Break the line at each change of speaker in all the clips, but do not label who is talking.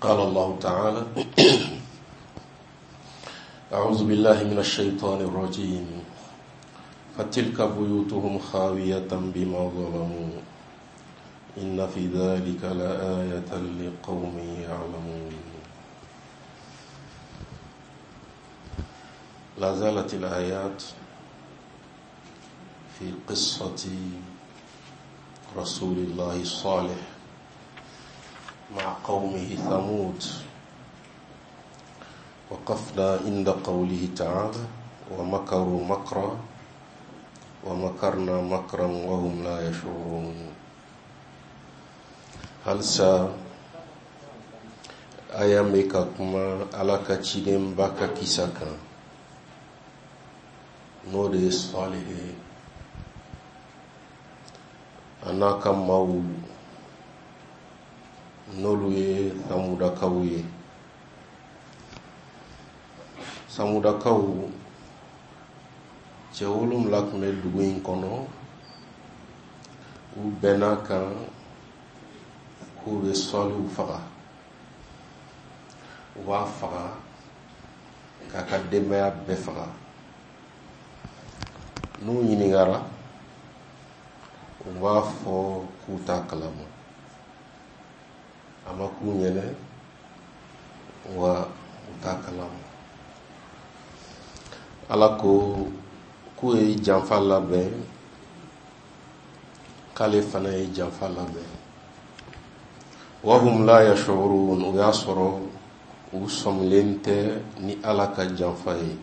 قال الله تعالى أعوذ بالله من الشيطان الرجيم فتلك بيوتهم خاوية بما ظلموا إن في ذلك لآية لقوم يعلمون. لا زالت الآيات في قصة رسول الله صالح مع قومه ثمود. وقفنا عند قوله تعالى ومكروا مكرا ومكرنا مكرا وهم لا يشعرون. هل سا ayameka kuma alaka chidem baka kisaka no de salihe anaka mau noluye samudakaw cewulum lakme duguin kono u benaka kube salihu faga wa faga kaka demaya be faga nu ñiningara wa fo kuta kalamu ama ku ñene wa uta kalamu ala ko ku e janfa labɛn k'ale fana ye janfa labɛn wahum la yashurun u y'a sɔrɔ u sɔmilen tɛ ni ala ka janfa ye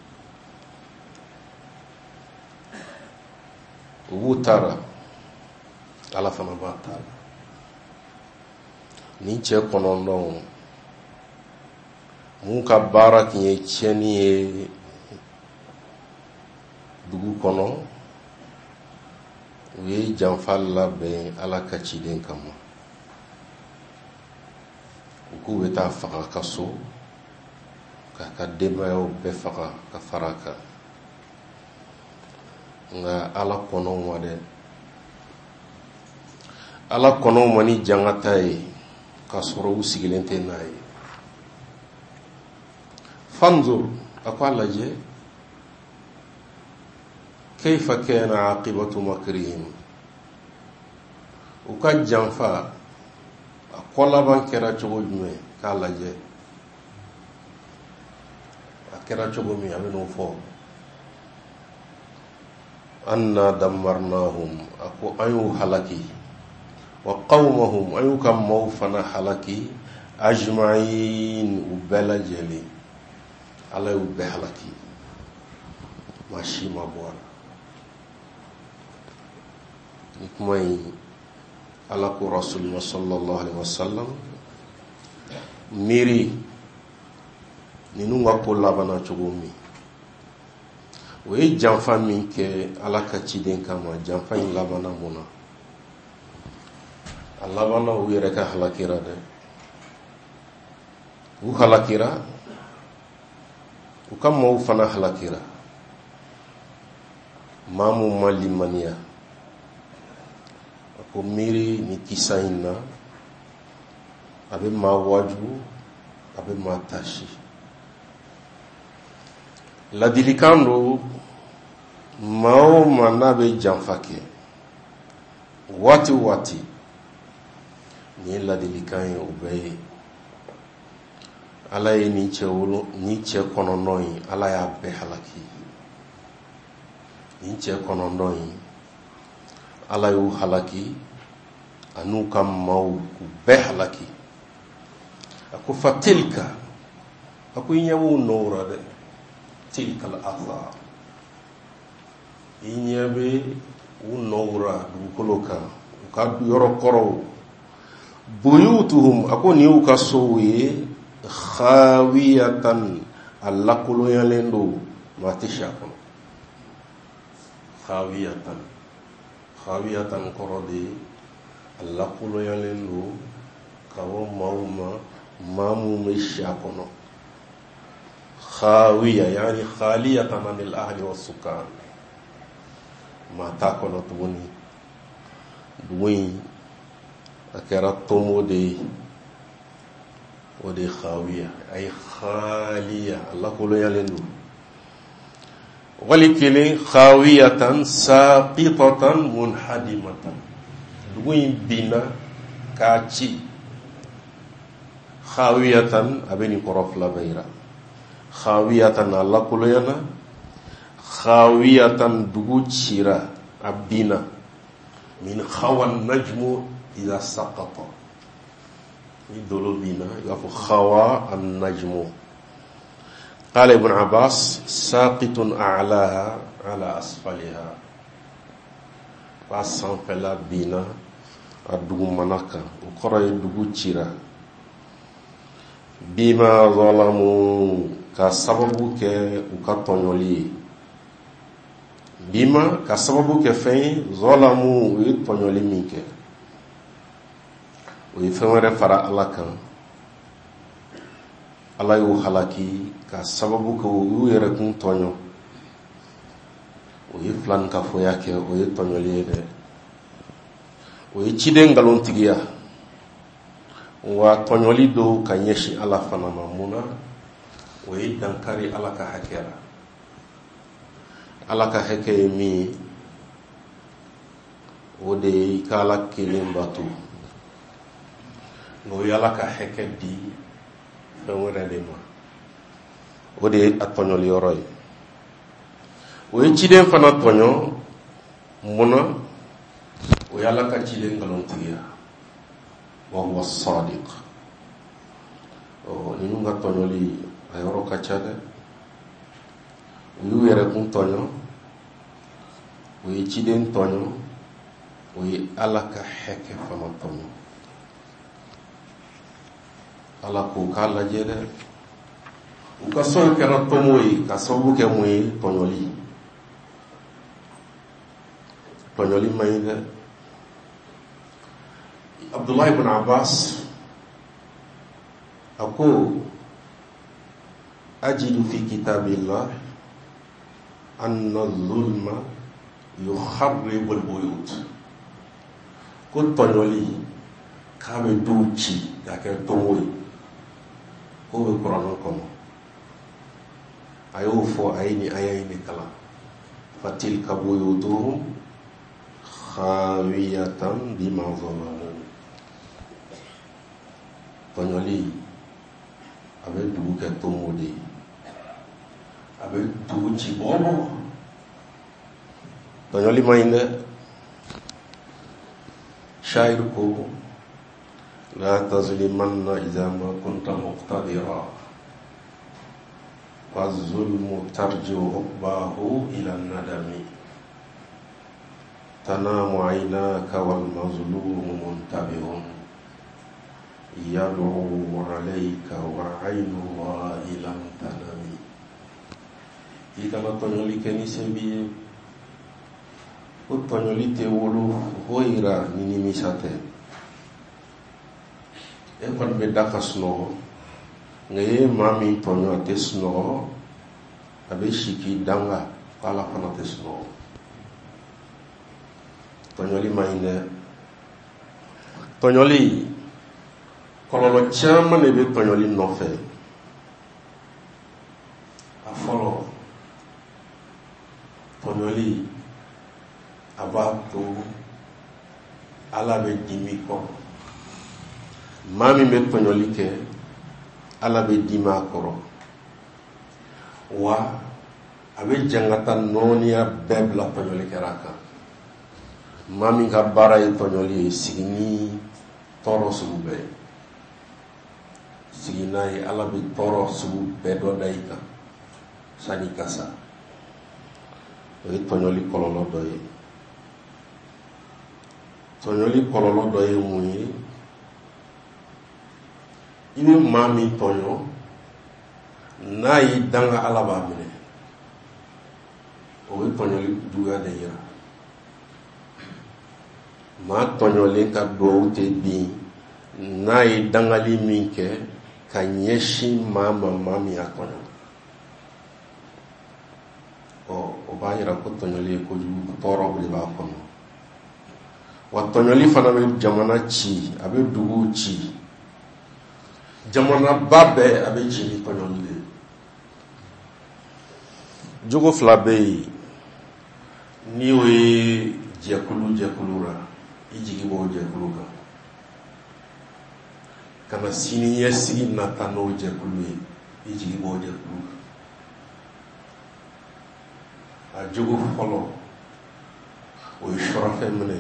u b'u taara ala fana b'a taara ni cɛ kɔnɔntɔn mun ka baara tun ye tiɲɛni ye dugu kɔnɔ u ye janfa labɛn ala ka ciden kama u k'u bɛ taa faga ka so k'a ka denbayaw bɛɛ faga ka fara kan nka ala kɔnɔw ma dɛ ala kɔnɔw ma ni jangata ye k'a sɔrɔ u sigilen tɛ n'a ye fanzur a ko a lajɛ كيف كان عاقبة مكرهم وكان جنفا قلبا كرا چوغو جمع كالا جي كرا چوغو مي أبنو فو أنا دمرناهم أكو أيو حلقي وقومهم أيو كم موفنا حلقي أجمعين وبلا جلي على وبحلقي ماشي مبوانا nikmai ala ko rasulullah sallallahu alaihi wasallam miri ninu ngako labana chogomi we janfa min ke ala ka ciden kama janfa in labana muna alabana u yere ka halakira de u halakira u kam mo fana halakira mamu malimania ko miri ni kisa ina abe ma waju abe ma tashi ladilikando mao manabe janfake wati ni ladilikan ube ala ye ni che kononoyi ala ya be halaki ni che kononoyi ala yu halaki anu kam mau be halaki ako fatilka ako nyawu nora de tilka al-athar inyabe unora du koloka ka yoro koro buyutuhum ako ni ukasowe khawiyatan allakulu yalendo matisha kono khawiyatan korode allakulu yalendo kawo mamu mesha kono khawiya yani khaliyatan anil ahli was-sukan ma takono tuni duwi akera tomo de o de khawiya ay khaliya Allah ko lo yalendo wali kelen khawiyatan saqitatan munhadimatan duguin bina kaci khawiyatan abeni korof la bayra khawiyatan Allah ko lo yana khawiyatan dugu cira abina min khawan najmu idha saqata idolo bina yafu khawa an najmu qala ibn abbas saqitun a'laha ala asfaliha pasan fela bina adugu manaka ukora dugu cira bima zalamu ka sababu ke ukatonyoli bima ka sababu ke fen zalamu tonyoli minke o fenwere fara Allah kan Allah yu halaki ka sababu ke u yere kun tonyo o flan ka foya ke o tonyoli de o ciden galon tigiya wa tonyoli do ka nyeshi Allah fana mamuna o dankari Allah ka hakera Allah ka heke mi o de kala kelen batu no yala ka heke di fenwere de ma o de atonyoli yoroy o ciden fana tonyo muna o yala ka ciden galon tigiya wa huwa sadiq o ni nga tonyoli ayoro ka chade yu yere kun tonyo o ciden tonyo o alaka heke fama tonyo ala ko kala jere u ka son kera tomoyi ka sabu ke moyi tonyoli mayde Abdullah ibn Abbas aku ajidu fi kitabillah anna zulma yukharribu al-buyut ko tonyoli kabe duci yake tomoyi ko be Qur'an kono ayo fo ayni ayayni kala fatilka buyutuhum khawiyatan bima zalamu tonyoli abe dugu ke tomodi abe dugu ci bobo tonyoli mayne shair ko la tazlimanna idha ma kunta muqtadira wa zulmu tarji'u uqbahu ila an-nadami tanamu aynaka wal mazlumu muntabihun yad'u alayka wa 'aynuhu lam tanami ikana tonyoli keni sebi o tonyoli te wolo hoira nini misate e kon be dakasno ngaye mami tonyo tesno abe shiki danga kala fana tesno tonyoli mayne tonyoli kololo chama ne be tonyoli nofe afolo tonyoli abato ala be dimi ko mami be tonyoli ke ala be dima koro wa abe jangata nonia bebla tonyoli keraka mami ka bara e tonyoli sigini toro subbe siginai ala be toro subbe do daika sani kasa o tonyoli kololo doye tonyoli kololo doye muyi ibe mami tonyo na yi danga ala ba mine o tonyoli duga de ya ma tonyoli ka do te bi na yi dangali minke ka nyeshi mama mami akono o ba yira ko tonyoli ko ju toro bi ba kono wa tonyoli fana be jamana ci abe dugu ci jamana ba bɛɛ a bɛ ci ni tɔɲɔli de. Jogo fila bɛ yen n'i y'o ye jɛkulu la i jigi b'o jɛkulu kan ka na sini ɲɛsigi nata n'o jɛkulu ye i jigi b'o jɛkulu kan. A jogo fɔlɔ o ye surafɛn minɛ.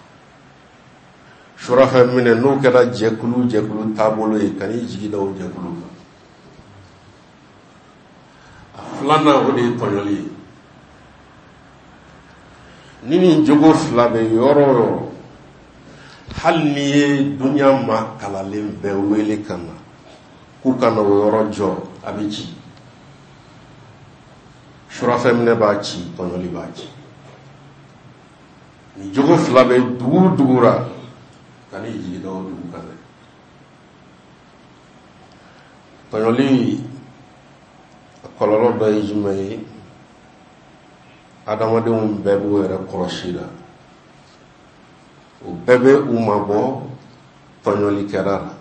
Surafɛn minɛ n'o kɛra jɛkulu taabolo ye ka n'i jigi da o jɛkulu kan. A filanan o de ye tɔɲɔli ye. Ni nin jogo fila bɛ yɔrɔ o yɔrɔ hali n'i ye dunuya maa kalalen bɛɛ wele ka na k'u ka na o yɔrɔ jɔ a bɛ ci. Surafɛn minɛ b'a ci, tɔɲɔli b'a ci. Ni jogo fila bɛ dugu ra ka n'i jigi da o dugu kan dɛ. Tɔɲɔli a kɔlɔlɔ dɔ ye jumɛn ye? Adamadenw bɛɛ b'u yɛrɛ kɔlɔsi la. O bɛɛ bɛ u mabɔ tɔɲɔlikɛla la.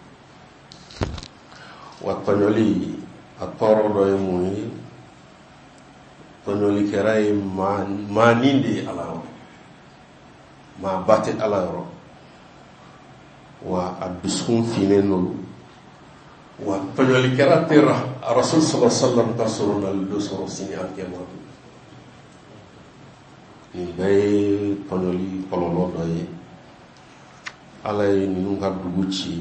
Wa tɔɲɔli a tɔɔrɔ dɔ ye mun ye? Tɔɲɔlikɛla ye maani de ye Ala yɔrɔ. Maaba tɛ Ala yɔrɔ. Wa a dusukun finnen don. Wa tɔɲɔlikɛla tɛ Rasul sallallahu alaihi wasallam ka sɔrɔ nali dɔ sɔrɔ sini an kɛma. Nin bɛɛ ye tɔɲɔli kɔlɔlɔ dɔ ye. Ala ye ninnu ka dugu ci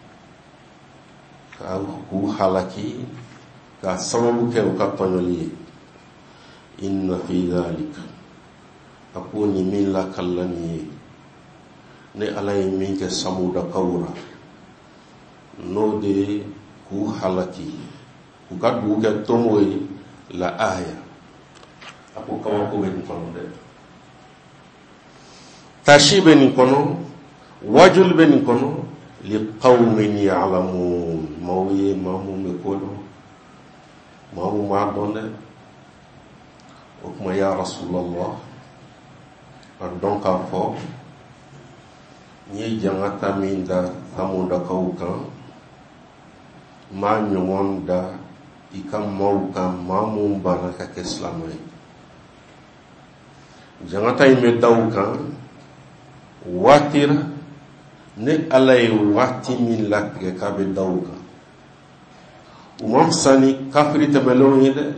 k'u halaki ka sababu kɛ u ka tɔɲɔli ye. Inna fi dhalika, a ko ni min lakalani ye ne Ala ye min kɛ Samudakaw la n'o de ye k'u halaki u ka dugu kɛ tɔngo ye la aya. A ko kabako bɛ nin kɔnɔ dɛ. Tashi bɛ nin kɔnɔ, wajul bɛ nin kɔnɔ, li qawmin ya'lamun, maaw ye maa mun bɛ ko dɔn, maa mun b'a dɔn dɛ. O kuma ya Rasulallah, a dɔn k'a fɔ n ye jangata min da Samudakaw kan, maa ɲɔgɔn da i ka maaw kan maa mun banna ka kɛ silamɛ ye. Jangata in bɛ da u kan waati la ne Ala ye waati min latigɛ k'a bɛ da u kan. U ma fisa ni kafiri tɛmɛlenw ye dɛ.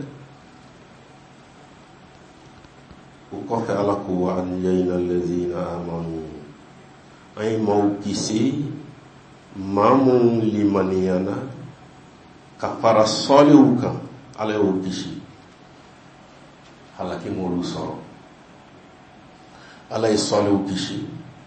O kɔfɛ Ala ko wa anjayna allazina amanu, an ye maaw kisi maa mun limaniyana ka fara sɔliw kan. Ala y'o kisi, halaki m'olu sɔrɔ. Ala ye sɔliw kisi,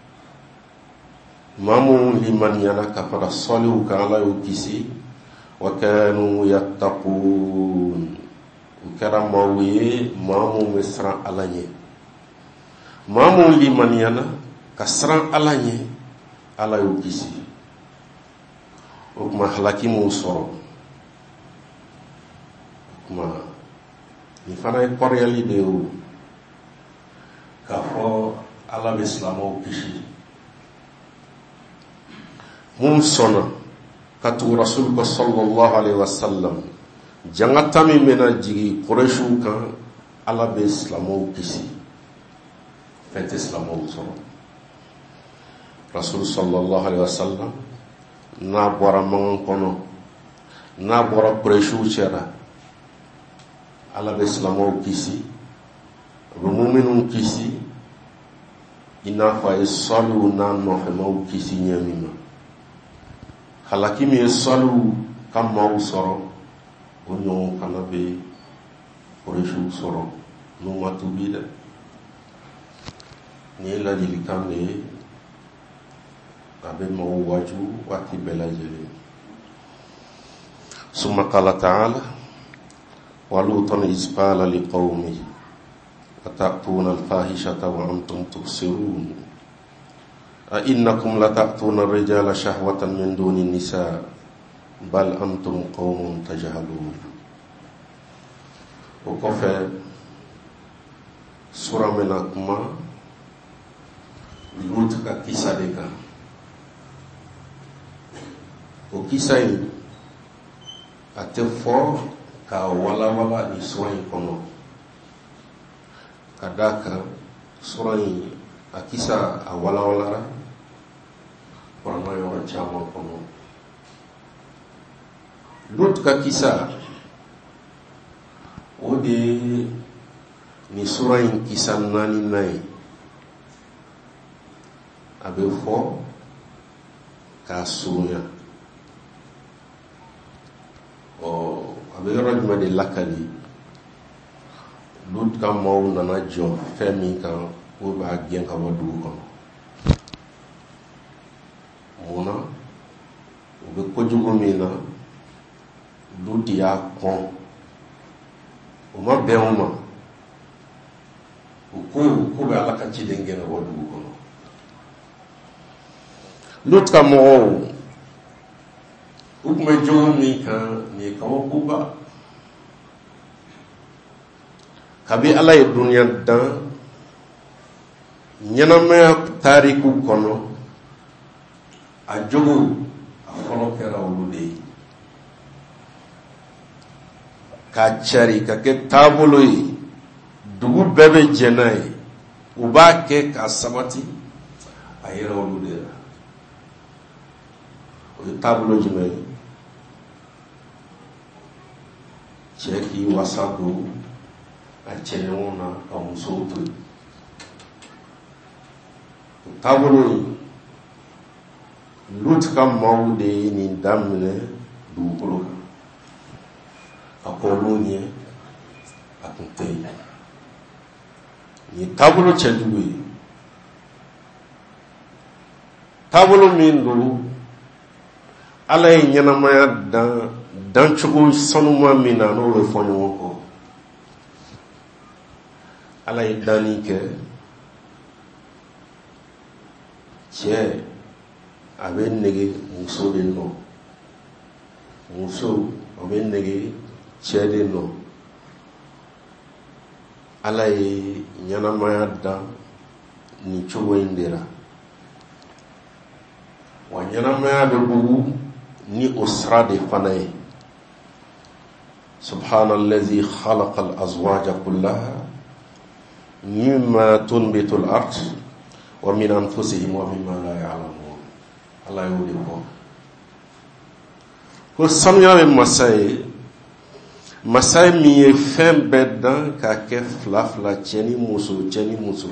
maa mun limaniyana ka fara sɔliw kan. Ala y'o kisi. Wa kanu yattaqun, u kɛra maaw ye maa mun bɛ siran Ala ɲɛ. Maa mun limaniyana ka siran Ala ɲɛ, Ala y'o kisi. O kuma halaki m'o sɔrɔ. O kuma nin fana ye kɔrɔyali de ye o, k'a fɔ Ala bɛ silamɛw kisi. Mun sɔnna ka tugu Rasul ko sallallahu alaihi wasallam, jangata min bɛna jigi Quraishiw kan, Ala bɛ silamɛw kisi. Fɛn tɛ silamɛw sɔrɔ. Rasul sallallahu alaihi wasallam n'a bɔra mankan kɔnɔ, n'a bɔra Quraishiw cɛla, Ala bɛ silamɛw kisi, a bɛ muminunw kisi, i n'a fɔ a ye sɔliw n'a nɔfɛmaw kisi ɲɛ min ma. Halaki min ye sɔliw ka maaw sɔrɔ, o ɲɔgɔn fana bɛ Quraishiw sɔrɔ n'u ma tubi dɛ. Nin ye ladilikan de ye, a bɛ maaw waju waati bɛɛ lajɛlen. Summa qala ta'ala wa lutan iz qala liqawmihi atatuna al-fahishata wa antum tubsirun a innakum latatuna ar-rijala shahwatan min duni an-nisa bal antum qawmun tajhalun. O kɔfɛ sura mena kuma Lut ka kisa de kan. o kisa in a tɛ fɔ ka walawala ni sura in kɔnɔ ka d'a kan sura in a kisa a walawalara kuranɛ yɔrɔ caman kɔnɔ. Lut ka kisa o de ni sura in kisa 4 ye a bɛ fɔ k'a surunya. A bɛ yɔrɔ jumɛn de lakali? Lut ka maaw nana jɔ fɛn min kan o b'a gɛn ka bɔ dugu kɔnɔ. Mun na? O bɛ kojugu min na Lut y'a kɔn. O ma bɛn o ma. O ko bɛ Ala ka ciden gɛn ka bɔ dugu kɔnɔ. Lut ka mɔgɔw u tun bɛ jogo min kan nin ye kabakoba. Kabi Ala ye duniya dan ɲɛnamaya tariku kɔnɔ a jogo a fɔlɔ kɛra olu de ye. K'a cari ka kɛ taabolo ye dugu bɛɛ bɛ jɛ n'a ye u b'a kɛ k'a sabati a yɛrɛ olu de la. O ye taabolo jumɛn ye? Cɛ k'i wasa don a cɛɲɔgɔn na ka musow to yen. O taabolo in Lut ka maaw de ye nin daminɛ dugukolo kan. A kɔrɔl'o ɲɛ a tun tɛ yen. Nin ye taabolo cɛjugu ye. Taabolo min don Ala ye ɲɛnamaya dancogo sanuma min na n'o bɛ fɔ ɲɔgɔn kɔ. Ala ye danni kɛ cɛ a bɛ nege muso de nɔ, muso a bɛ nege cɛ de nɔ. Ala ye ɲɛnamaya dan nin cogo in de la. Wa ɲɛnamaya bɛ bugu ni o sira de fana ye. Subhanallazi khalaqal azwaja kullaha mimma tunbitul ard wa min anfusihim wa mimma la ya'lamun. Ala y'o de fɔ. Ko sanuya bɛ masa ye, masa min ye fɛn bɛɛ dan k'a kɛ 2 cɛ ni muso.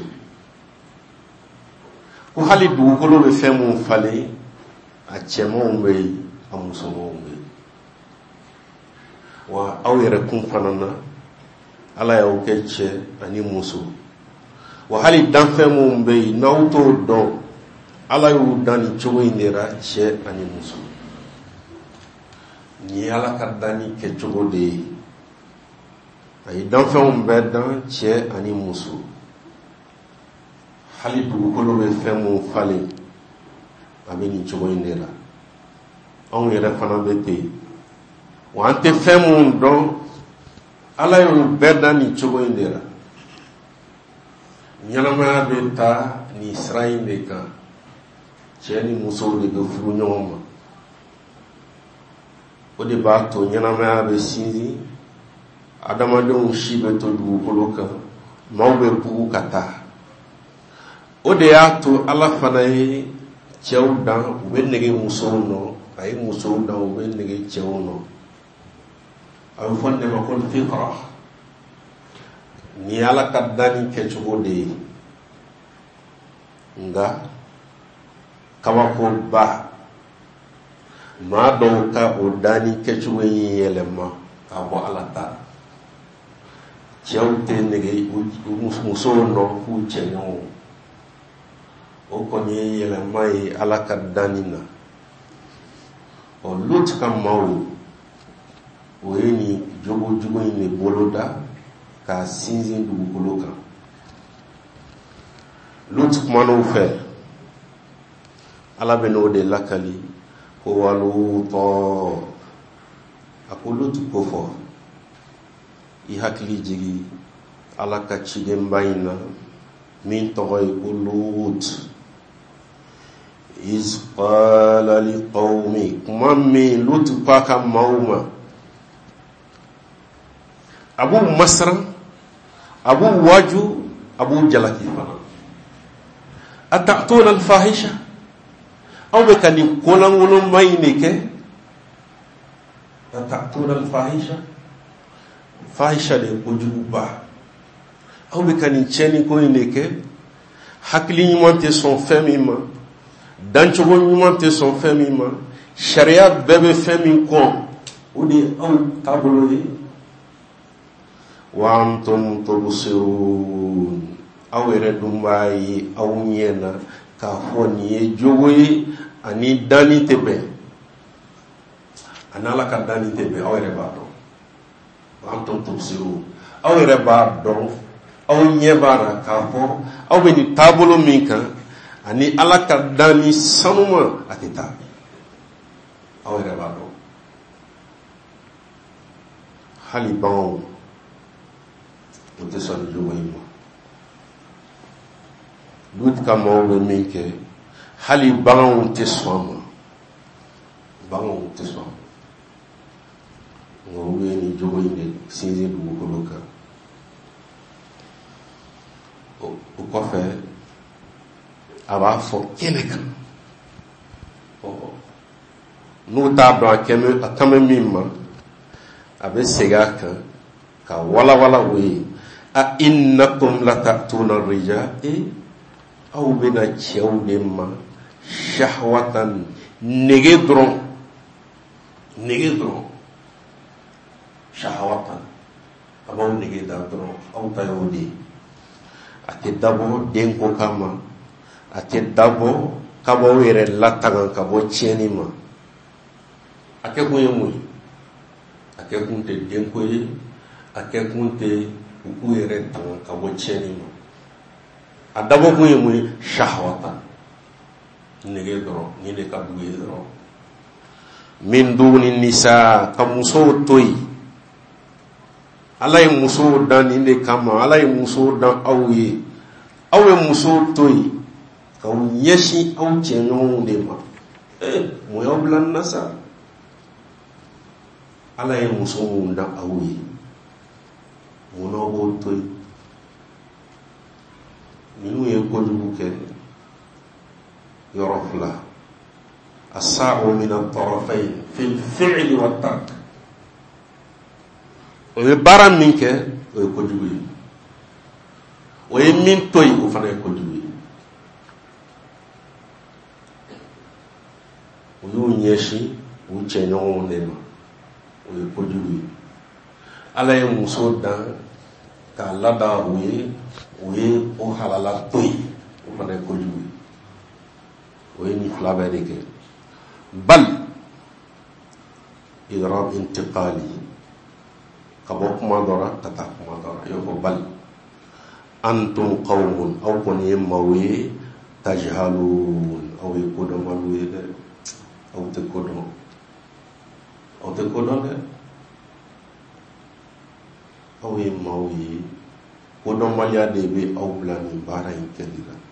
Ko hali dugukolo bɛ fɛn mun falen a cɛmanw bɛ yen a musomanw bɛ yen. Wa aw yɛrɛ kun fana na Ala y'aw kɛ cɛ ani muso. Wa hali danfɛn mun bɛ yen n'aw t'o dɔn Ala y'u dan nin cogo in de la cɛ ani muso. Ni Ala ka danni kɛcogo de ye. A ye danfɛnw bɛɛ dan cɛ ani muso. Hali dugukolo bɛ fɛn mun falen a bɛ nin cogo in de la. Anw yɛrɛ fana bɛ ten. Wa an tɛ fɛn mun dɔn Ala y'u bɛɛ dan nin cogo in de la. Ɲɛnamaya bɛ taa nin sira in de kan. Cɛ ni muso de bɛ furu ɲɔgɔn ma. O de b'a to ɲɛnamaya bɛ sinsin, adamadenw si bɛ to dugukolo kan, maaw bɛ bugu ka taa. O de y'a to Ala fana ye cɛw dan u bɛ nege musow nɔ, a ye musow dan u bɛ nege cɛw nɔ. A bɛ fɔ nin de ma ko fitra. Ni ye Ala ka danni kɛcogo de ye. Nka kabakoba maa dɔw ka o danni kɛcogo in yɛlɛma k'a bɔ Ala ta. Cɛw tɛ nege musow nɔ k'u cɛɲɔgɔnw. O kɔni ye yɛlɛma ye Ala ka danni na. Lut ka maaw o ye nin jogojugu in de boloda k'a sinsin dugukolo kan. Lut kuman'u fɛ Ala bɛ n'o de lakali ko walutɔ. A ko Lut ko fɔ i hakili jigi Ala ka cidenba in na min tɔgɔ ye ko Lut. iz qala li qawmi kuma min lutu paka mauma abu masra abu waju abu jalaki fana atatuna alfahisha aw be kani kolangolo mayne ke atatuna alfahisha fahisha de kojuba aw be kani cheni ko ne ke hakli nyumante son femima danchogo nyumante son femima sharia bebe femi ko odi aw tabolo yi wa antum tubsirun aw ere dumbayi aw nyena ka honi jogoyi ani dani tebe anala ka dani tebe aw ere ba do wa antum tubsirun aw ere ba do aw nyebara ka ho aw be ni tabolo min kan ani ala ka dani sanuma atita aw ere ba do hali bawo te son jogoyi mo lut ka mawbe min ke hali bawo te soma bawo te soma ngo we ni jogoyi de sinze du ko loka o ko fe aba fo keneka no ta ba keme akame mimma abe sega kan ka wala wala we a innakum latatuna rijali aw bina chawdemma shahwatan negedron shahwatan abaw negedron aw tayodi ate dabo denko kama ate dabo kabo were latagan kabo chenima ake koyemu ake kunte denko yi ake kunte ku yere tan ka bo cheni mo adabo ku yemu shahwata nege doro ni de ka buye doro min duni nisa ka muso toyi alay muso dan inde kama alay muso dan awye awe muso toyi ka nyeshi aw chenyo de ma mo yoblan nasa alay muso dan awye monobo toy minu ye kojugu ke yorofla asa'u min at-tarafayn fi al-fi'l wa at-tark o ye baram min ke o ye kojugu yi o ye min toy o fana ye kojugu yi o y'u ɲɛsi u cɛɲɔgɔnw de ma o ye kojugu ye ala ye muso dan k'a lada u ye o halala to ye o fana ye kojugu ye o ye nin fila bɛɛ de kɛ bal idrab intiqali ka bɔ kuma dɔ la ka taa kuma dɔ la i y'o fɔ bal antum qawmun aw kɔni ye maaw ye tajhalun aw ye kodɔnbaliw ye dɛ aw tɛ kodɔn dɛ aw ye maaw ye kodɔnbaliya de bɛ aw bila nin baara in kɛli la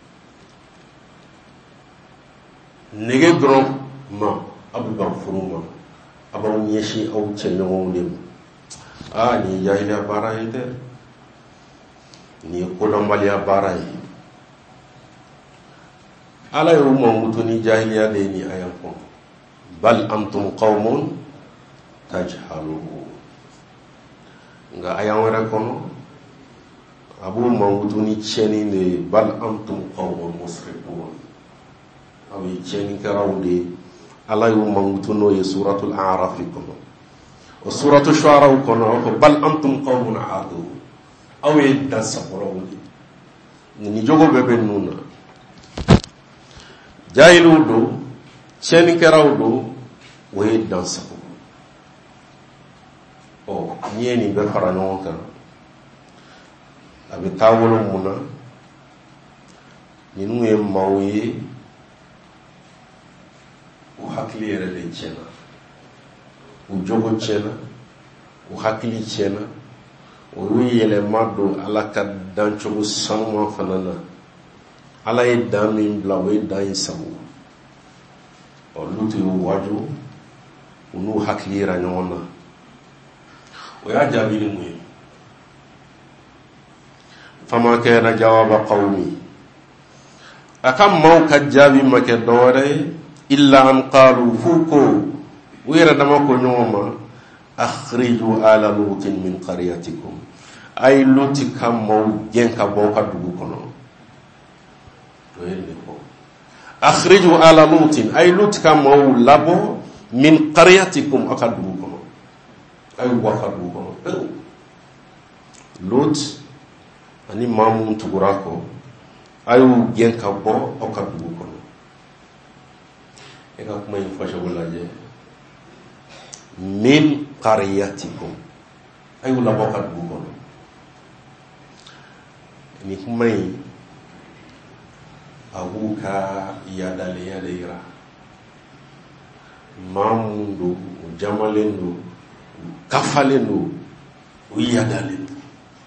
nege dɔrɔn ma aw bɛ ban furu ma a b'aw ɲɛsin aw cɛɲɔgɔnw de ma nin ye jahiliya baara ye dɛ nin ye kodɔnbaliya baara ye ala y'o mankutu ni jahiliya de ye ni aya kɔnɔ bal antum qawmun tajhalun nga aya wɛrɛ kɔnɔ a b'o mankutu ni tiɲɛni de ye bal antum qawmun musrifun aw ye tiɲɛnikɛlaw de ye ala y'o mankutu n'o ye suratul a'raf kɔnɔ o suratul shu'ara kɔnɔ a fɔ bal antum qawmun aadun aw ye dansakɔrɔw de ni jogo bɛɛ bɛ ninnu na jahiliw don tiɲɛnikɛlaw don o ye dansako n'i ye nin bɛɛ fara ɲɔgɔn kan a bɛ taabolo mun na ninnu ye maaw ye u hakili yɛrɛ de tiɲɛna u jogo tiɲɛna u hakili tiɲɛna o y'u yɛlɛma don ala ka dancogo sanuman fana na ala ye dan min bila o ye dan in sago lutu y'u waju u n'u hakili yira ɲɔgɔn na o y'a jaabi ni mun ye fama kana jawaba qawmi a ka maaw ka jaabi ma kɛ dɔwɛrɛ ye illa an qalu fu ko u yɛrɛ dama ko ɲɔgɔn ma akhriju ala lutin min qaryatikum ay luti ka maaw gɛn ka bɔ ka dugu kɔnɔ o ye nin fɔ akhriju ala lutin ay luti ka maaw labɔ min qaryatikum a ka dugu kɔnɔ ay bɔ ka dugu kɔnɔ lut ani maa minnu tugura kɔ a y'u gɛn ka bɔ aw ka dugu kɔnɔ e ka kuma in fɔsɛbɛ lajɛ min qaryatikum a y'u labɔ ka dugu kɔnɔ ni kuma in a b'u ka yadalenya de yira maa minnu don u jamalen don u kafalen don u yadalen don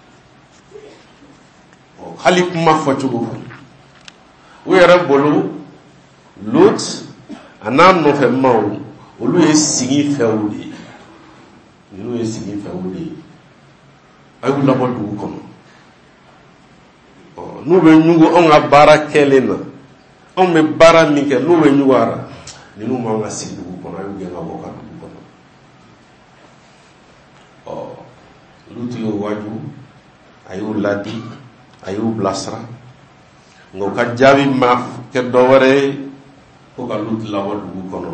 hali kuma fɔcogo u yɛrɛ bolo Lut a n'a nɔfɛ maaw olu ye sigi fɛnw de ye ninnu ye sigi fɛnw de ye a y'u labɔ dugu kɔnɔ n'u bɛ ɲugu anw ka baara kɛlen na anw bɛ baara min kɛ n'u bɛ ɲugu a la ninnu m'anw ka sigi dugu kɔnɔ a y'u gɛn ka bɔ ka dugu kɔnɔ Lut y'o waju a y'u ladi a y'u bilasira nka u ka jaabi ma kɛ dɔwɛrɛ ye ko ka Lut labɔ dugu kɔnɔ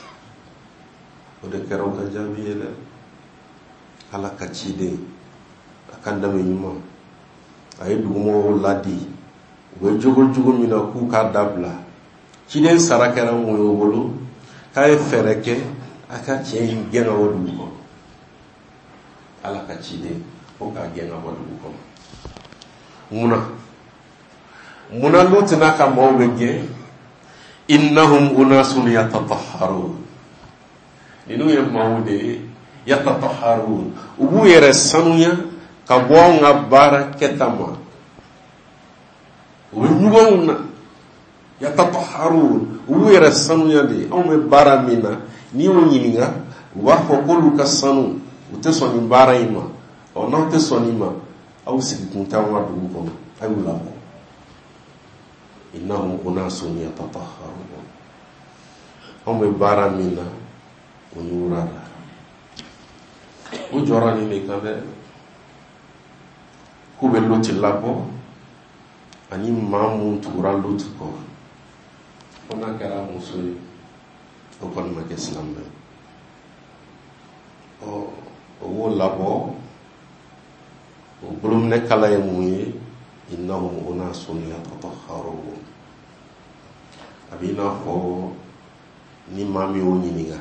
o de kɛra u ka jaabi ye dɛ Ala ka ciden a ka danbe ɲuman a ye dugumɔgɔw ladi u bɛ jogo jugu min na k'u k'a dabila ciden sara kɛra mun ye o bolo k'a ye fɛɛrɛ kɛ a ka cɛ in gɛn ka bɔ dugu kɔnɔ Ala ka ciden ko k'a gɛn ka bɔ dugu kɔnɔ munna Lut n'a ka maaw bɛ gɛn innahum unasun yatatahharun ninnu ye maaw de ye yatatahharun u b'u yɛrɛ sanuya ka bɔ anw ka baara kɛta ma u bɛ ɲumanw na yatatahharun u b'u yɛrɛ sanuya de anw bɛ baara min na n'i y'o ɲininka u b'a fɔ k'olu ka sanu u tɛ sɔn nin baara in ma n'aw tɛ sɔn nin ma aw sigi kun t'anw ka dugu kɔnɔ a y'u labɔ innahum unasun yatatahharun anw bɛ baara min na o ɲugura la u jɔra nin de kan dɛ k'u bɛ Lut labɔ ani maa minnu tugura Lut kɔ ko n'a kɛra muso ye o kɔni ma kɛ silamɛ o b'o labɔ o bolominɛ kala ye mun ye innahum unasun yatatahharun a b'i n'a fɔ ni maa min y'o ɲininka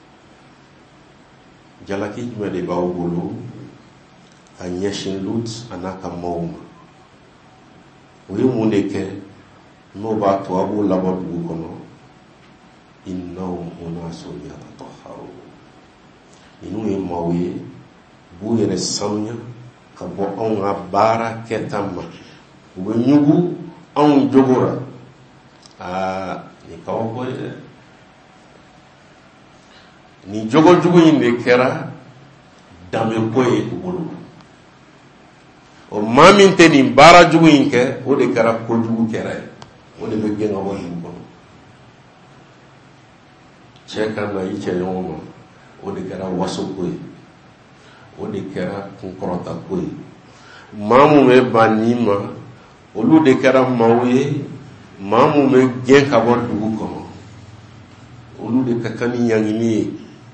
jalaki jumɛn de b'aw bolo ka ɲɛsin Lut a n'a ka maaw ma o ye mun de kɛ n'o b'a to a b'o labɔ dugu kɔnɔ innahum unasun yatatahharun ninnu ye maaw ye b'u yɛrɛ sanuya ka bɔ anw ka baara kɛta ma u bɛ ɲugu anw jogo la ni kaw bɔ ye dɛ ni jogo jugu in de kɛra danbe ko ye u bolo o maa min tɛ nin baara jugu in kɛ o de kɛra kojugu kɛra ye o de bɛ gɛn ka bɔ dugu kɔnɔ cɛ ka na i cɛɲɔgɔn ma o de kɛra waso ko ye o de kɛra kunkɔrɔta ko ye maa mun bɛ ban nin ma olu de kɛra maaw ye maa mun bɛ gɛn ka bɔ dugu kɔnɔ olu de ka kan ni ɲangini ye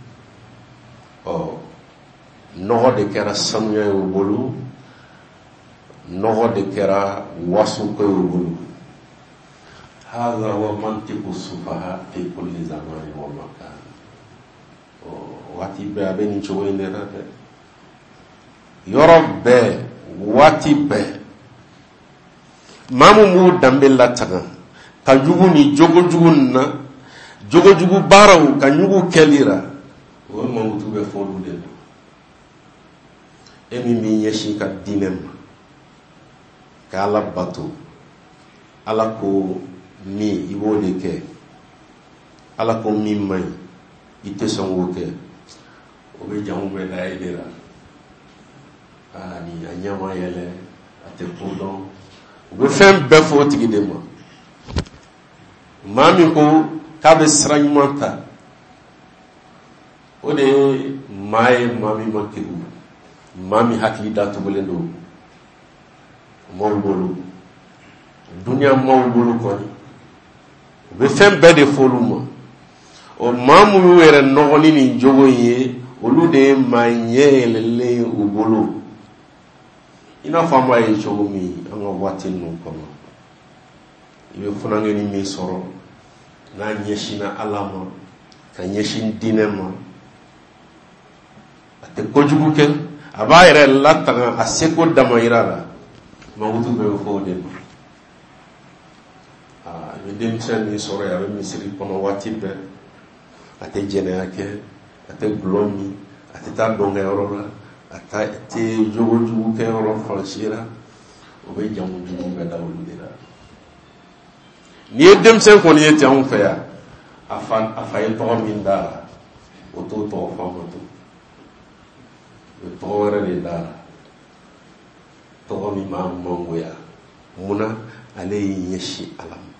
nɔgɔ de kɛra sanuya ye o bolo nɔgɔ de kɛra waso ko ye o bolo hadha wa mantiqu sufaha fi kulli zamani wa makan waati bɛɛ a bɛ nin cogo in de la dɛ yɔrɔ bɛɛ waati bɛɛ maa min b'u danbe lataga ka jugu ni jogo jugu na jogo jugu baaraw ka ɲugu kɛli la o ye mawutu bɛ fɔ olu de la e min b'i ɲɛsin ka diinɛ ma ka Ala bato Ala ko min i b'o de kɛ ala ko min man i tɛ sɔn k'o kɛ o bɛ jamu bɛɛ da e de la ni a ɲɛma yɛlɛ a tɛ ko dɔn u bɛ fɛn bɛɛ fɔ o tigi de ma maa min ko k'a bɛ sira ɲuman ta o de ye maa ye maa min ma kegu maa min hakili datugulen don maaw bolo duniya maaw bolo kɔni u bɛ fɛn bɛɛ de fɔ olu ma o maa minnu yɛrɛ nɔgɔli ni jogo ye olu de ye maa ɲɛ yɛlɛlen u bolo i n'a fɔ an b'a ye cogo min an ka waati ninnu kɔnɔ i bɛ funankɛni min sɔrɔ n'a ɲɛsinna ala ma ka ɲɛsin diinɛ ma a tɛ kojugu kɛ a b'a yɛrɛ latanga a seko damayira la makutu bɛɛ bɛ fɔ o de ma i bɛ denmisɛn min sɔrɔ yen a bɛ misiri kɔnɔ waati bɛɛ a tɛ jɛnɛya kɛ a tɛ gulɔ min a tɛ taa dɔnkɛyɔrɔ la a tɛ jogojugu kɛ yɔrɔ fansira o bɛ jamu jugu bɛɛ da olu de la n'i ye denmisɛn kɔni ye ten anw fɛ yan a fa ye tɔgɔ min da la o t'o tɔgɔ fɔ ma to o ye tɔgɔ wɛrɛ de da la tɔgɔ min b'a mangoya munna ale y'i ɲɛsin ala ma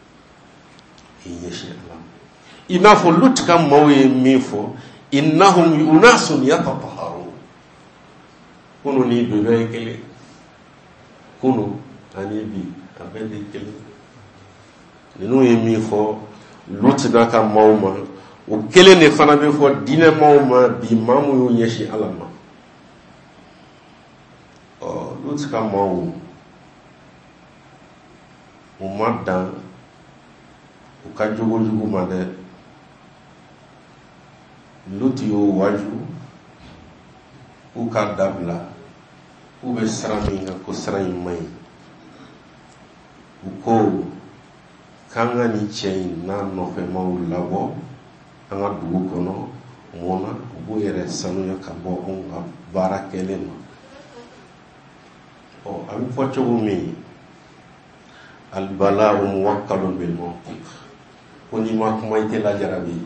i n'a fɔ Lutu ka maaw ye min fɔ innahum unasun yatatahharun kunu ni bi bɛɛ ye kelen kunu ani bi a bɛɛ de kelen ninnu ye min fɔ Lutu n'a ka maaw ma o kelen de fana bɛ fɔ diinɛ maaw ma bi maa mun y'u ɲɛsin ala ma Lutu ka maaw u ma dan u ka jogojugu ma dɛ Lutu y'o waju k'u ka dabila k'u bɛ sira min kan ko sira in man ɲi u ko k'an ka nin cɛ in n'a nɔfɛmaw labɔ an ka dugu kɔnɔ mun na u b'u yɛrɛ sanuya ka bɔ anw ka baara kɛlen ma a bɛ fɔ cogo min albala'u muwakkalun bil mantiq ko n'i ma kuma i tɛ lajarabi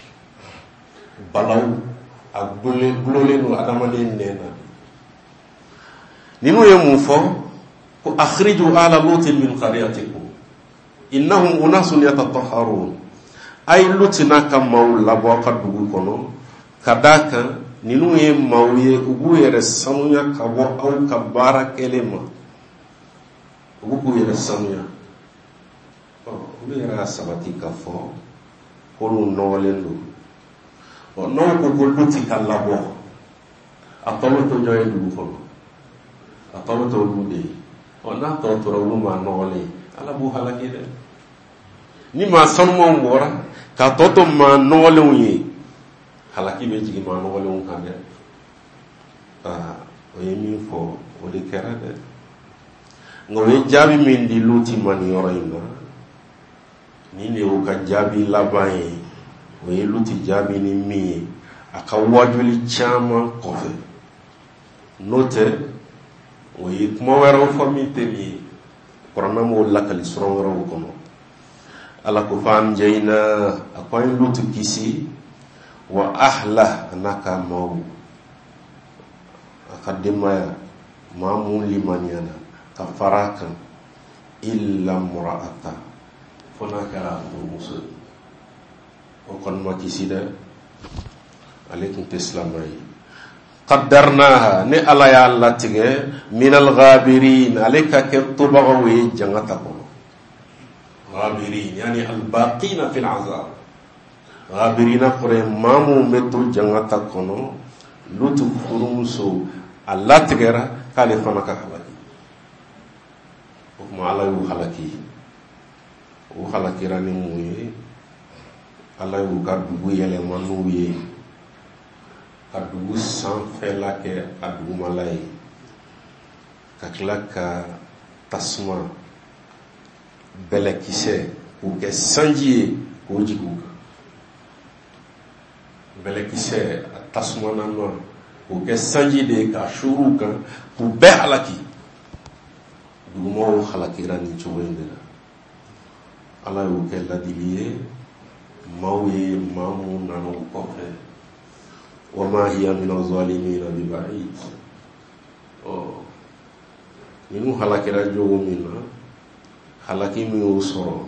balaw a gulolen don adamaden nɛn na ninnu ye mun fɔ ko akhriju ala lutin min qaryatikum innahum unasun yatatahharun ay Lutu n'a ka maaw labɔ ka dugu kɔnɔ ka d'a kan ninnu ye maaw ye u b'u yɛrɛ sanuya ka bɔ aw ka baara kɛlen ma u b'u yɛrɛ sanuya olu yɛrɛ ka sabati ka fɔ k'olu nɔgɔlen don n'aw ko ko Lutu ka labɔ a tɔ bɛ to jɔn ye dugu kɔnɔ a tɔ bɛ to olu de ye n'a tɔ tora olu maa nɔgɔlen ala b'u halaki dɛ ni maa sanumanw bɔra k'a tɔ to maa nɔgɔlenw ye halaki bɛ jigin maa nɔgɔlenw kan dɛ o ye min fɔ o de kɛra dɛ nka o ye jaabi min di Lutu ma nin yɔrɔ in na nin de y'o ka jaabi laban ye o ye Lutu jaabi ni min ye a ka wajuli caman kɔfɛ n'o tɛ o ye kuma wɛrɛw fɔ min tɛ nin ye kuranɛ m'o lakali sɔrɔ wɛrɛw kɔnɔ ala ko f'anjayna a ko an ye Lutu kisi wa ahla n'a ka maaw a ka denbaya maa mun limaniyana ka fara kan illa mura'ata fo n'a kɛra furumuso o kɔni ma kisi dɛ ale tun tɛ silamɛ ye qaddarnaha ne ala y'a latigɛ minal ghabirin ale ka kɛ tobagaw ye jangata kɔnɔ ghabirin yani albaqina fil azab ghabirina kɔrɔ maa mun bɛ to jangata kɔnɔ Lutu furumuso a latigɛra k'ale fana ka halaki o kuma ala y'u halaki o halakira ni mun ye ala y'u ka dugu yɛlɛma n'u ye ka dugu sanfɛla kɛ a dugumala ye ka tila ka tasuma bɛlɛkisɛ k'o kɛ sanji ye k'o jigin u kan bɛlɛkisɛ a tasuma na nɔ k'o kɛ sanji de ye ka suru kan k'u bɛɛ halaki dugumaw halakira nin cogo in de la ala y'o kɛ ladili ye mawe mamu nanu kofe wa ma hiya min az-zalimin bi ba'id. Ninu halakira jogo minna halaki mi usoro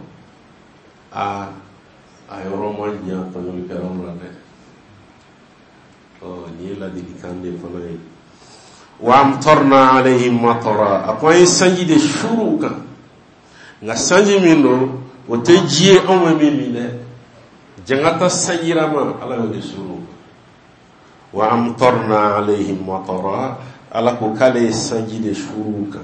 ayoro manja tanyol karam la de ni la di kande fanay wa amtarna alayhim matara akoy sanji de shuruka nga sanji mindo o tejie on me mine jangata sayirama ala de shuruka wa amtarna alayhim matara ala ko kale sanji de shuruka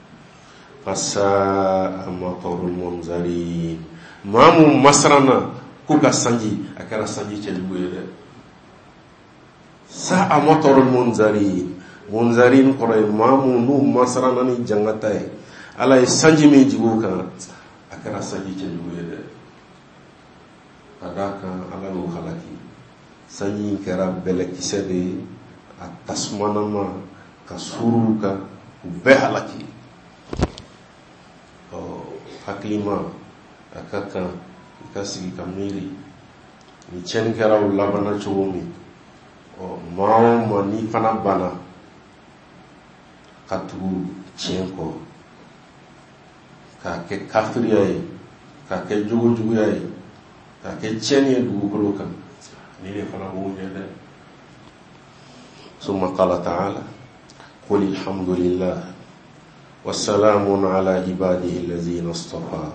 fasa matarul munzarin mamu masrana kuka sanji akara sanji chelbuere sa matarul munzarin qore mamu nu masrana ni jangatai ala sanji me jibuka akara sanji chelbuere adaka ala lu halaki sanji kera bele kisede atasmanama kasuruka behalaki haklima akaka ikasigi kamili ni chen kera ulabana chomi mao mani fana bana katu chenko ka ke kafiri ka ke jugu yayi ka ke cheni dugukolo kan ni ne fana wonye de summa qala ta'ala qul alhamdulillah والسلام على عباده الذين اصطفى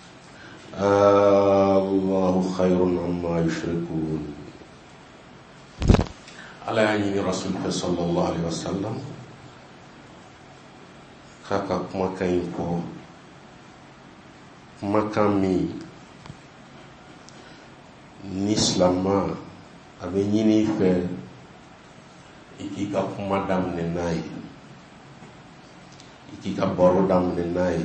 الله خير عما يشركون على عين رسولك صلى الله عليه وسلم kaka kumakan info kumakami ni islama abe nyini fe ikika kuma damne nai ikika boro damne nai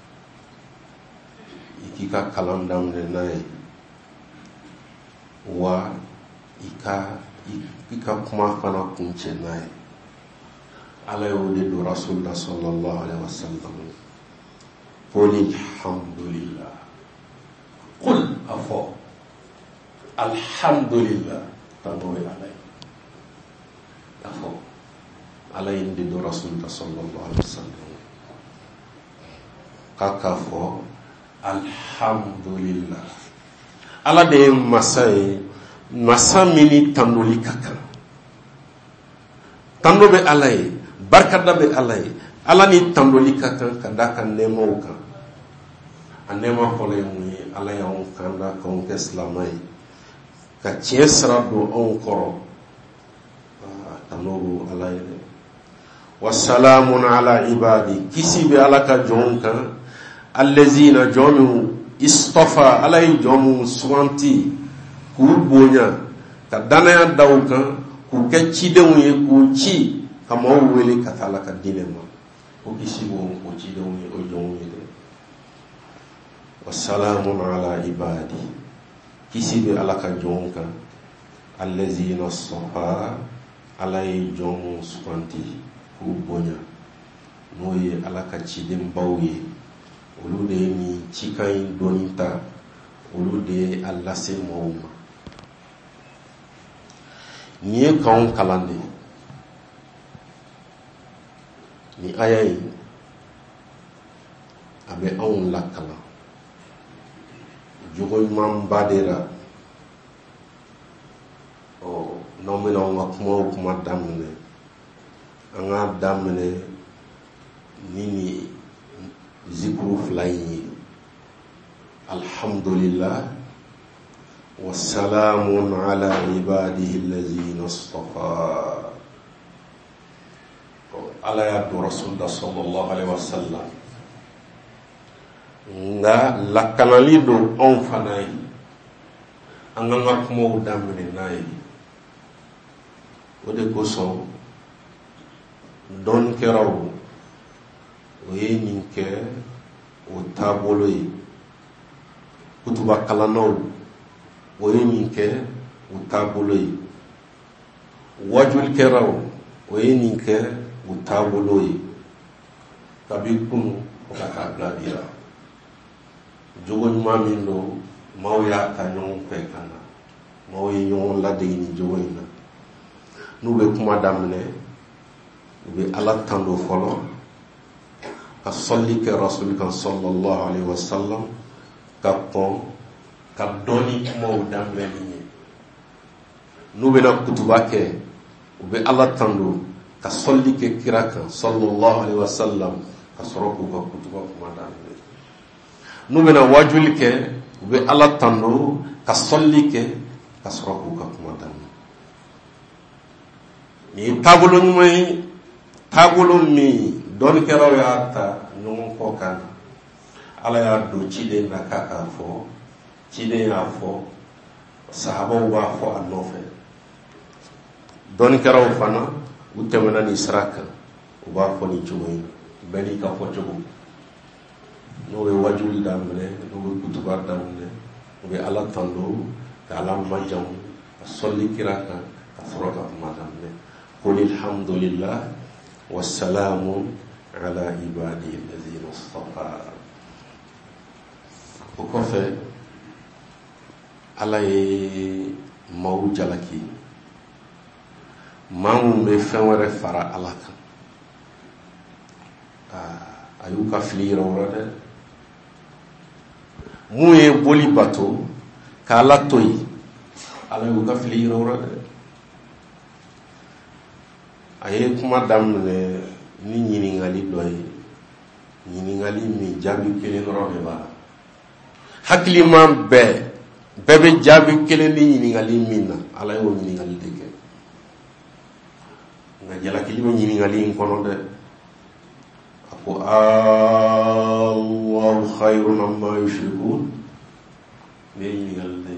ikika kalam damne nai wa ika kuma fana kunche nai ala yode do rasulullah sallallahu alaihi wasallam qul alhamdulillah qul afo alhamdulillah taboy alai afo ala yode do rasulullah sallallahu alaihi wasallam kakafo alhamdulillah ala de masamini tanuli kaka tando be alai barkada be alai ala ni tandoli kaka kadaka nemo ka anema kole mu ala ya on kanda ko ke islamai ka tiesra do on koro tanoru alai wassalamun ala ibadi kisi be alaka jonka allazina jomu istafa alai jomu suwanti ku bonya ka danaya dawka ku kecci dewu ye ku ci kama wele katala ka dinema o kisi bo ko ci dewu ye o jomu ye wassalamun ala ibadi kisi be alaka jonka allazina istafa alai jomu suwanti ku bonya noye alaka ci dem bawye olude ni chikai donita olude allase mawma niye kaun kalande ni ayayi abe awun lakala jogo imam badera nomina wa kuma damne anga damne nini zikru flying alhamdulillah wassalamun ala ibadihi allazina istafa ala ya rasulullah sallallahu alaihi wasallam nga lakanali do on fanay anga kuma damne nay ode ko so don keraw oye ninke o tabolo yi kutuba kalanaw oye ninke o tabolo yi wajul keraw oye ninke o tabolo yi kabi kunu o ka tabla dira jogo nyuma min do maaw y'a ta ɲɔgɔn fɛ ka na maaw ye ɲɔgɔn ladege ni jogo in na n'u bɛ kuma daminɛ u bɛ ala tando fɔlɔ ka sɔli kɛ rasuli kan sallallahu alaihi wasallam ka kɔn ka dɔɔni kumaw daminɛli ye n'u bɛna kutuba kɛ u bɛ ala tando ka sɔli kɛ kira kan sallallahu alaihi wasallam ka sɔrɔ k'u ka kutuba kuma daminɛ n'u bɛna wajuli kɛ u bɛ ala tando ka sɔli kɛ ka sɔrɔ k'u ka kuma daminɛ ni ye taabolo ɲuman ye taabolo min dɔɔnikɛlaw y'a ta ɲɔgɔn kɔ kan ala y'a don ciden na k'a fɔ ciden y'a fɔ sahabaw b'a fɔ a nɔfɛ dɔɔnikɛlaw fana u tɛmɛna ni sira kan u b'a fɔ ni cogo in bɛɛ n'i ka fɔ cogo n'o bɛ wajuli daminɛ n'o bɛ kutuba daminɛ u bɛ ala tando ka ala majamu ka sɔli kira kan ka sɔrɔ ka kuma daminɛ qul alhamdulillah wassalamu ala ibadihi alladhina istafa o kɔfɛ ala ye maaw jalaki maa minnu bɛ fɛn wɛrɛ fara ala kan a y'u ka fili yira o la dɛ mun ye boli bato ka ala to yen ala y'u ka fili yira o la dɛ a ye kuma daminɛ ni ɲininkali dɔ ye ɲininkali min jaabi kelen dɔrɔn de b'a la hakilima bɛɛ bɛ jaabi kelen ni ɲininkali min na ala y'o ɲininkali de kɛ nka jalakili bɛ ɲininkali in kɔnɔ dɛ a ko Allahu khayrun amma yushrikun ne ye ɲininkali de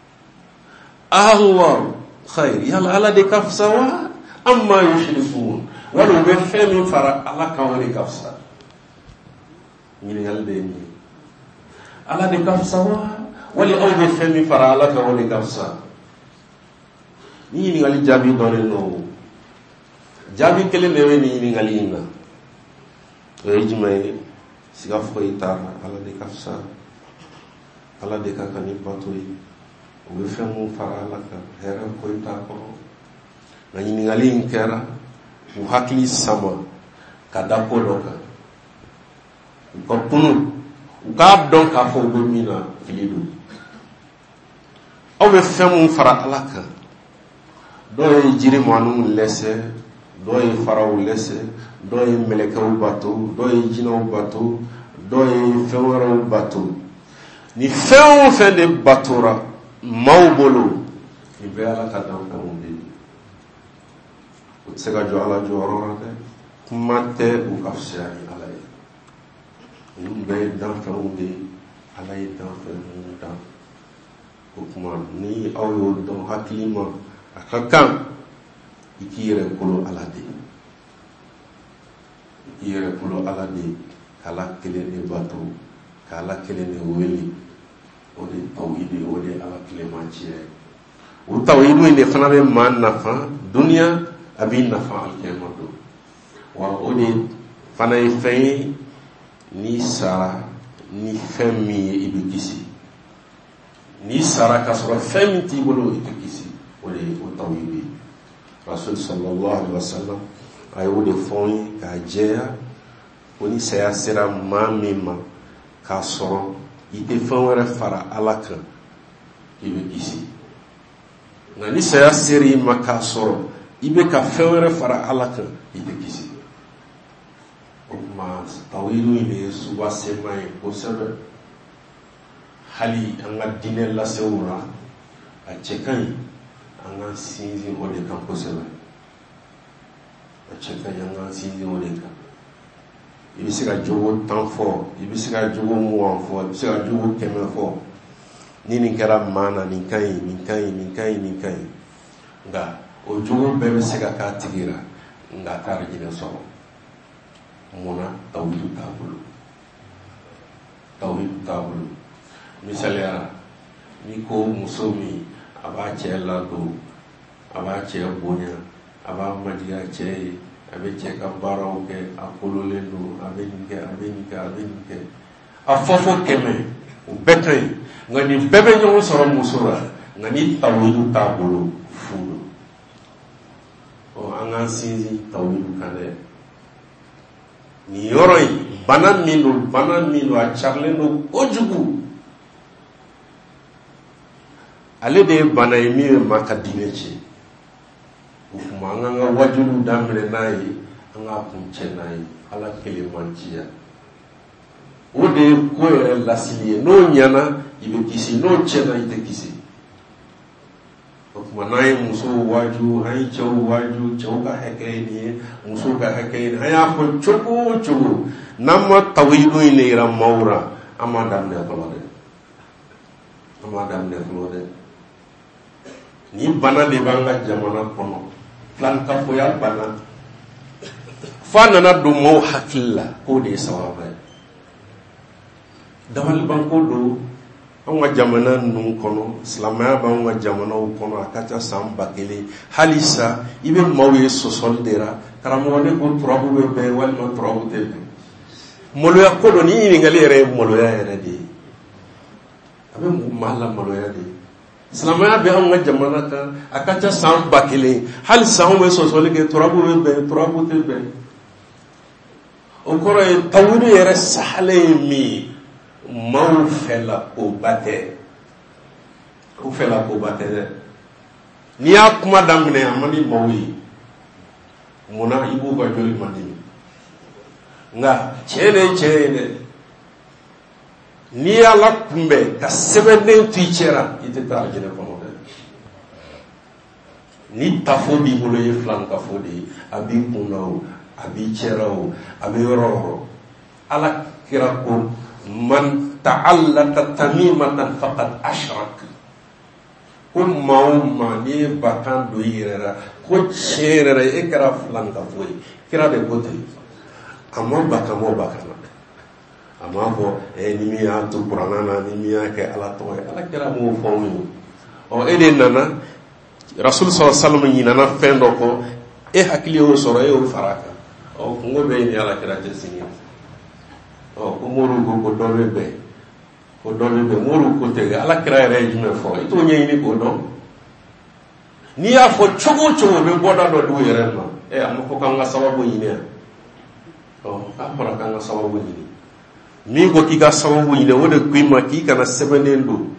Allahu khayr yala ala de ka fisa wa amma yushrikun wala u bɛ fɛn min fara ala kan o de ka fisa ɲininkali de ye nin ye ala de ka fisa wa wali aw bɛ fɛn min fara ala kan o de ka fisa ni ɲininkali jaabi dɔnnen don jaabi kelen de bɛ nin ɲininkali in na o ye jumɛn ye siga foyi t'a la ala de ka fisa ala de ka kan ni bato ye o bɛ fɛn min fara ala kan hɛrɛ foyi t'a kɔrɔ nka ɲininkali in kɛra u hakili sama ka da ko dɔ kan u ka kunu u k'a dɔn k'a fɔ u bɛ min na fili don aw bɛ fɛn min fara ala kan dɔw ye jiri maaninw lɛsɛ dɔw ye faraw lɛsɛ dɔw ye mɛlɛkɛw bato dɔw ye jinɛw bato dɔw ye fɛn wɛrɛw bato ni fɛn o fɛn de batora maaw bolo ni bɛɛ ala ka danfɛnw de ye u tɛ se ka jɔ ala jɔyɔrɔ la dɛ kuma tɛ u ka fisaya ni ala ye ninnu bɛɛ ye danfɛnw de ye ala ye danfɛn minnu dan o kuma ni aw y'o dɔn hakili ma a ka kan i k'i yɛrɛ kolo ala de i k'i yɛrɛ kolo ala de k'ala kelen de bato k'ala kelen de wele o de tawhidi o de ala tilemanciya o tawhidu in de fana bɛ maa nafa duniya a b'i nafa alikiyama don wa o de fana ye fɛn ye n'i sara ni fɛn min ye i bɛ kisi n'i sara ka sɔrɔ fɛn min t'i bolo i tɛ kisi o de ye o tawhidu ye rasul sallallahu alaihi wasallam a ye o de fɔ n ye k'a jɛya ko ni saya sera maa min ma k'a sɔrɔ i tɛ fɛn wɛrɛ fara ala kan i bɛ kisi nka ni saya sera i ma k'a sɔrɔ i bɛ ka fɛn wɛrɛ fara ala kan i tɛ kisi o tuma tawhidu in de ye subasema ye kosɛbɛ hali an ka diinɛ lasew la a cɛ ka ɲi an ka sinsin o de kan kosɛbɛ a cɛ ka ɲi an ka sinsin o de kan i bɛ se ka jogo 10 fɔ i bɛ se ka jogo 20 fɔ i bɛ se ka jogo 100 fɔ ni nin kɛra maa na nin ka ɲi nin ka ɲi nin ka ɲi nin ka ɲi nka o jogo bɛɛ bɛ se ka k'a tigi la nka a t'a arijinɛ sɔrɔ munna tawhidu t'a bolo tawhidu t'a bolo misaliyara n'i ko muso min a b'a cɛ ladon a b'a cɛ bonya a b'a madiya cɛ ye a bɛ cɛ ka baaraw kɛ a kololen don a bɛ nin kɛ a bɛ nin kɛ a bɛ nin kɛ a fɔ 100 o bɛɛ ka ɲi nka nin bɛɛ bɛ ɲɔgɔn sɔrɔ muso la nka ni tawhidu t'a bolo furu an k'an sinsin tawhidu kan dɛ nin yɔrɔ in bana min don a carilen don kojugu ale de ye bana ye min bɛ maa ka diinɛ tiɲɛ o tuma an k'an ka wajibiw daminɛ n'a ye an k'a kun cɛ n'a ye ala kelen man ciya o de ye ko yɛrɛ lasili ye n'o ɲɛna i bɛ kisi n'o tiɲɛna i tɛ kisi o tuma n'an ye musow waju an ye cɛw waju cɛw ka hakɛ ye nin ye musow ka hakɛ ye nin an y'a fɔ cogo o cogo n'an ma tawhidu in de yira maaw la an m'a daminɛ fɔlɔ dɛ ni bana de b'an ka jamana kɔnɔ filankafoya bana fa nana don maaw hakili la k'o de ye sababa ye dabalibanko don anw ka jamana ninnu kɔnɔ silamɛya b'anw ka jamanaw kɔnɔ a ka ca san 1000 halisa i bɛ maaw ye sɔsɔli de la karamɔgɔ ne ko turabu bɛ bɛn walima turabu tɛ bɛn maloya ko don ni ɲininkali yɛrɛ ye maloya yɛrɛ de ye a bɛ maa la maloya de ye silamɛya bɛ anw ka jamana kan a ka ca san 1000 halisa anw bɛ sɔsɔli kɛ turabu bɛ bɛn turabu tɛ bɛn o kɔrɔ ye tawhidu yɛrɛ sahalen ye min ye maaw fɛla koba tɛ dɛ n'i y'a kuma daminɛ a man di maaw ye munna i b'u ka joli man di nka tiɲɛ de ye tiɲɛ ye dɛ n'i y'a la kunbɛn ka sɛbɛnden to i cɛra i tɛ taa alijinɛ kɔnɔ dɛ ni tafo b'i bolo ye filan tafo de ye a b'i kun na o a b'i cɛra o a bɛ yɔrɔ o yɔrɔ ala kira ko man ta'allaka tamimatan faqad ashrak ko maa o maa n'i ye bakan don i yɛrɛ la ko tiɲɛ yɛrɛ la e kɛra filan kafo ye kira de ko ten a ma bakan na a m'a fɔ ni min y'a to kuranna na ni min y'a kɛ ala tɔgɔ ye ala kira m'o fɔ anw ye e de nana rasul sallallahu alaihi wasallam ɲinana fɛn dɔ kɔ e hakili y'o sɔrɔ e y'o fara kan kungo bɛ yen ni ala kira tɛ sini ko mori ko dɔ bɛ bɛn mori ko tɛ ala kira yɛrɛ ye jumɛn fɔ i t'o ɲɛɲini k'o dɔn n'i y'a fɔ cogo o cogo bɛ bɔda dɔ d'u yɛrɛ ma a ma fɔ k'an ka sababu ɲini yan k'a fɔra k'an ka sababu ɲini min ko k'i ka sababu ɲini o de ko i ma k'i kana sɛbɛnnen don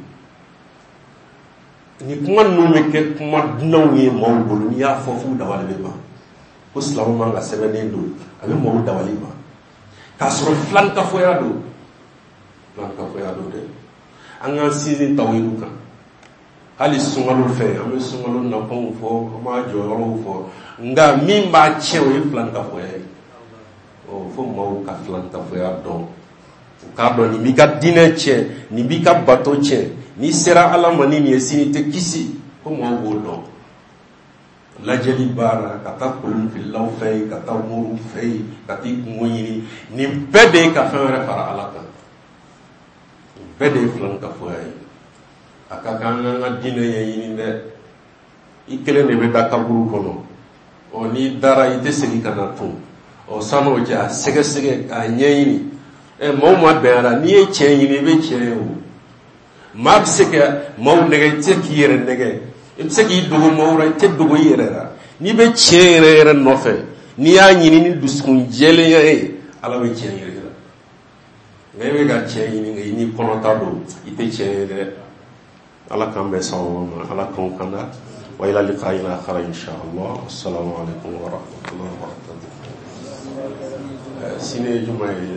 ni kuma ninnu bɛ kɛ kuma dunanw ye maaw bolo n'i y'a fɔ f'u dabali bɛ ban ko silamɛ man ka sɛbɛnnen don a bɛ maaw dabali ban k'a sɔrɔ filankafoya don dɛ an k'an sinsin tawhidu kan hali sunkalo fɛ an bɛ sunkalo nafanw fɔ an b'a jɔyɔrɔw fɔ nka min b'a tiɲɛ o ye filankafoya ye fo maaw ka filankafoya dɔn u k'a dɔn nin b'i ka diinɛ tiɲɛ nin b'i ka bato tiɲɛ n'i sera ala ma ni nin ye sini tɛ kisi ko maaw b'o dɔn lajɛli baara ka taa kolonfilaw fɛ yen ka taa moriw fɛ yen ka t'i kungo ɲini nin bɛɛ de ye ka fɛn wɛrɛ fara ala kan nin bɛɛ de ye filankafoya ye a ka kan an ka diinɛ ɲɛɲini dɛ i kelen de bɛ da kaburu kɔnɔ n'i dara i tɛ segin ka na tun san'o cɛ a sɛgɛsɛgɛ k'a ɲɛɲini maaw ma bɛn a la n'i ye tiɲɛ ɲini i bɛ tiɲɛ ye o maa bɛ se ka maaw nɛgɛ i tɛ se k'i yɛrɛ nɛgɛ i bɛ se k'i dogo maaw la i tɛ dogo i yɛrɛ la n'i bɛ tiɲɛ yɛrɛ nɔfɛ n'i y'a ɲini ni dusukun jɛlenya ye ala bɛ tiɲɛ yɛrɛ la nka i bɛ ka tiɲɛ ɲini nka i ni kɔnɔta don i tɛ tiɲɛ ye dɛ ala k'an bɛn sababu ma ala k'anw kanda wa ila liqa'ina akhar insha Allah assalamu alaikum wa rahmatullahi wa barakatuh sini juma ye